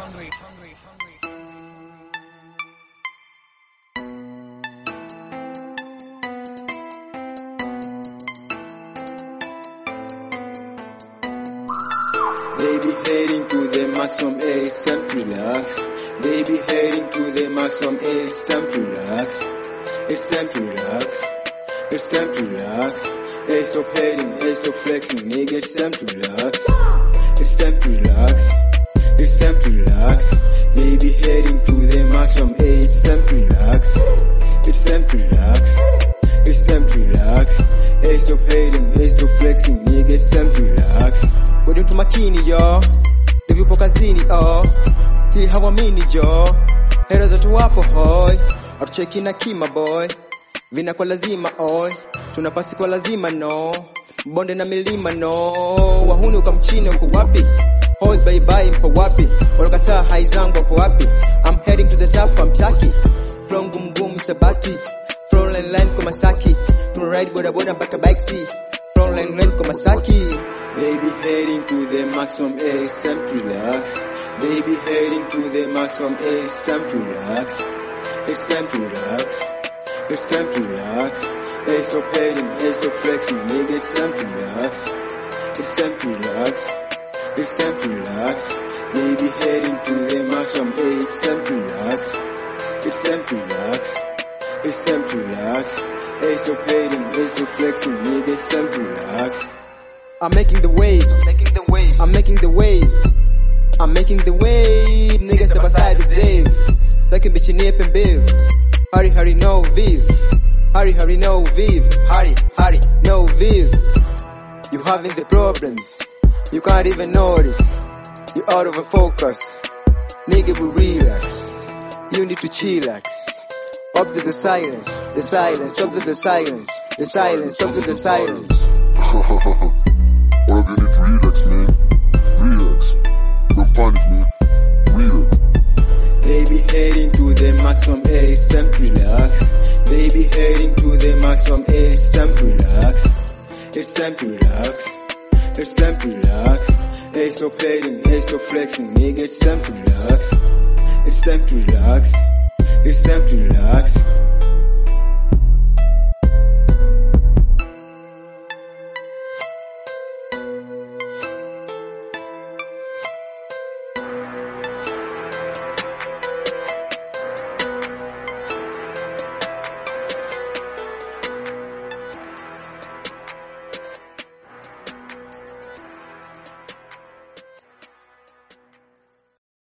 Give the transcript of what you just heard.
Baby heading to the maximum, it's time to relax. Baby heading to the maximum, it's time to relax. It's time to relax. It's time to relax. Hey, stop heading, hey, stop flexing, nigga, it's time to relax. It's time to relax. It's time to relax. Baby heading to the maximum, hey, it's time to relax. It's time to relax. It's time to relax. Hey, stop heading, hey, stop flexing, nigga, it's time to relax. We're into makini, yo. Live yupo kazini, still hawamini, jo. Hera zote wapo, hoi. Atucheki na kima, boy. Vina kwa lazima, oi. Tunapasi kwa lazima, no. Bonde na milima, no. Wahuni ukamchini, uko wapi? Hoes bye bye, mpo wapi? Walokata hai zangu, wako wapi? I'm heading to the top, I'm tacky. Flow ngumu sabati. Flow line kwa Masaki. Tuna ride boda boda mpaka bike see. Flow line kwa Masaki. Baby heading to the maximum, it's time to relax. Baby heading to the maximum, it's time to relax. It's time to relax. It's time to relax. Hey, stop heading, hey, stop flexing, nigga, it's time to relax. It's time to relax. It's time to relax. Baby heading to the maximum, hey, it's time to relax. It's time to relax. It's time to relax. Hey, stop heading, hey, stop flexing, nigga, it's time to relax. I'm making the waves. I'm making the waves. I'm making the wave. Niggas step aside with Zave. Stuck in bitch nip and biv. Hurry, no viv. Hurry, no viv. Hurry, no viv. You having the problems. You can't even notice. You out of focus. Nigga, we relax. You need to chillax. Up to the silence. The silence. Up to the silence. The silence. Up to the silence. All of you need to relax, man. Relax. Don't panic, man. Relax. Baby heading to the maximum, hey, it's time to relax. Baby heading to the maximum, hey, it's time to relax. It's time to relax. It's time to relax. Hey, stop heading, hey, stop flexing, nigga, it's time to relax. It's time to relax. It's time to relax.